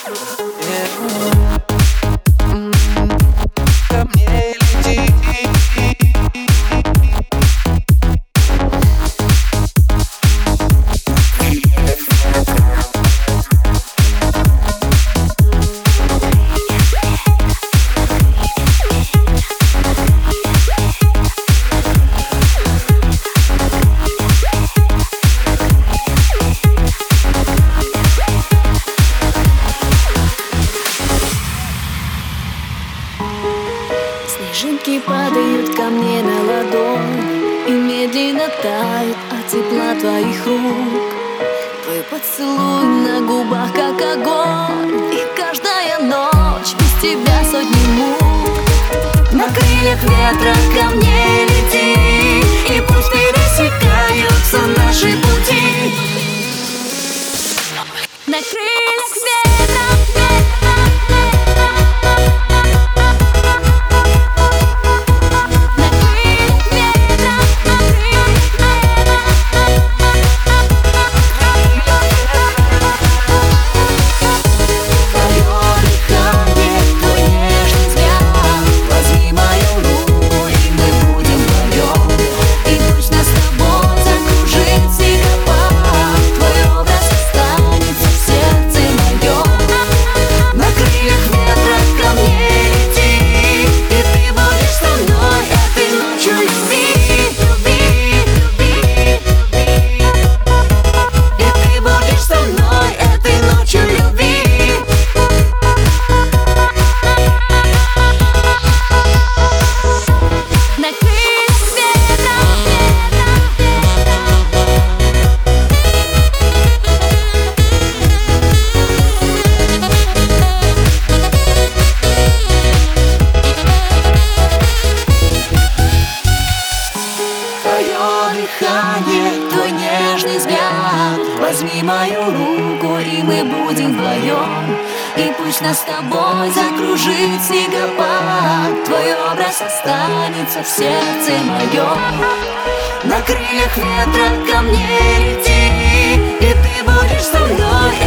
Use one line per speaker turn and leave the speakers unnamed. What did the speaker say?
Ко мне лети.
Снежинки падают ко мне на ладонь и медленно тают от тепла твоих рук. Твой поцелуй на губах, как огонь, и каждая ночь без тебя сотни мук. На крыльях ветра ко мне лети, и пусть пересекаются наши пути. На крыльях ветра. Дыхание, твой нежный взгляд. Возьми мою руку, и мы будем вдвоем. И пусть нас с тобой закружит снегопад. Твой образ останется в сердце моем. На крыльях ветра ко мне лети, и ты будешь со мной.